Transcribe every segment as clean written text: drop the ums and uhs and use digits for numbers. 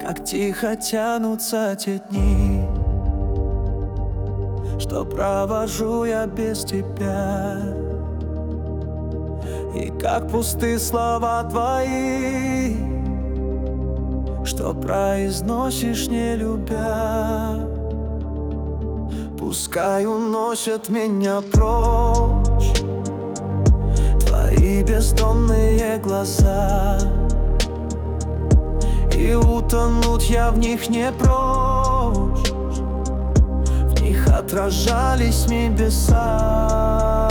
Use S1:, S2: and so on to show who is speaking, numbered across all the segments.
S1: как тихо тянутся те дни, что провожу я без тебя. И как пусты слова твои, что произносишь, не любя. Пускай уносят меня прочь твои бездонные глаза, и утонуть я в них не прочь. В них отражались небеса.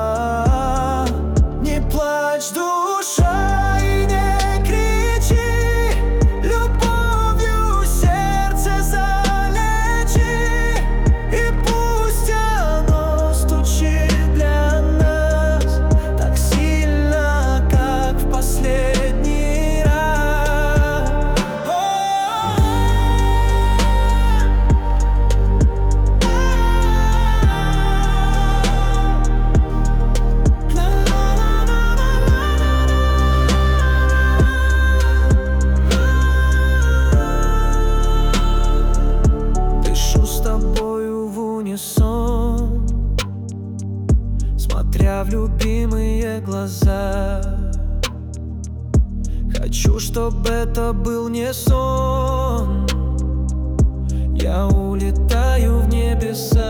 S1: Не плачь, душа, и не кричи, любовью сердце залечи, и пусть оно стучит для нас так сильно, как в последний раз. Дышу с тобою в унисон, смотря в любимые глаза. Хочу, чтобы это был не сон. Я улетаю в небеса.